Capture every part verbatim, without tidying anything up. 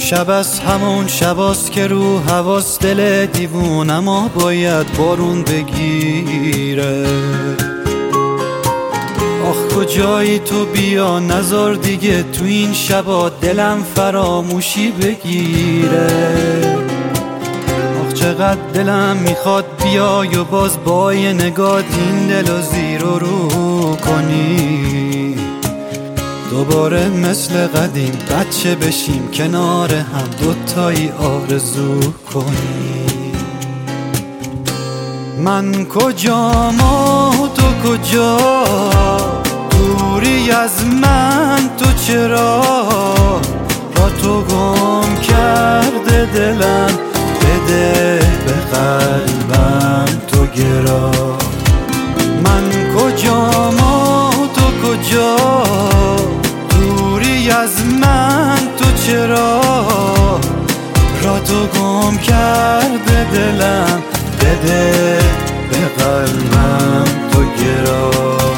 شب از همون شباست که رو حواس دل دیوونما باید بارون بگیره. آخ کجایی تو بیا نزار دیگه تو این شبا دلم فراموشی بگیره. آخ چقدر دلم میخواد بیای و باز با یه نگاه این دل و زیر و رو کنی. دوباره مثل قدیم بچه بشیم کنار هم دوتایی آرزو کنیم. من کجام و تو کجا، دوری از من تو چرا، با تو گم کرده دلم، بده به قلبم تو گرا. من کجام و تو کجا، دوری از من تو چرا، را تو گم کرده دلم، بده به قلبم تو گرا.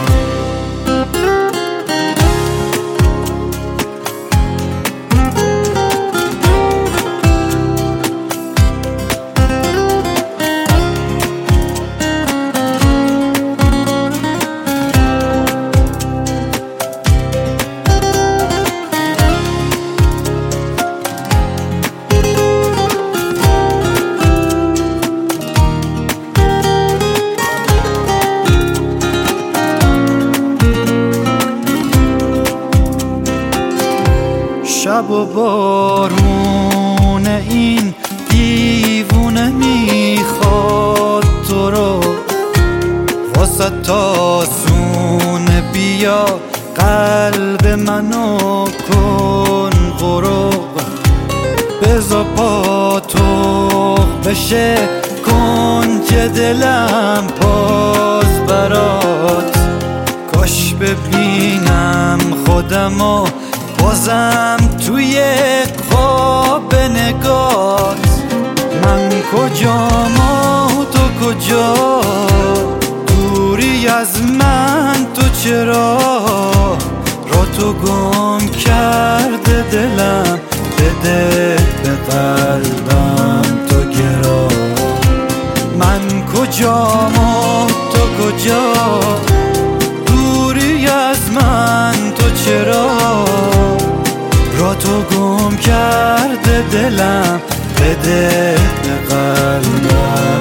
شب و بارون این دیوونه میخواد تو رو، واسه تاسونه بیا قلب منو کن غروب. بزا پا تو بشه کنج دلم باز برات، کاش ببینم خودمو بازم توی خواب نگات. من کجام و تو کجا، دوری از من تو چرا، را تو گم کرده دلم، بده به قلبم تو گرا. من کجام و تو کجا، دوری از من تو چرا، را تو گم کرده دلم، بده به قلبم.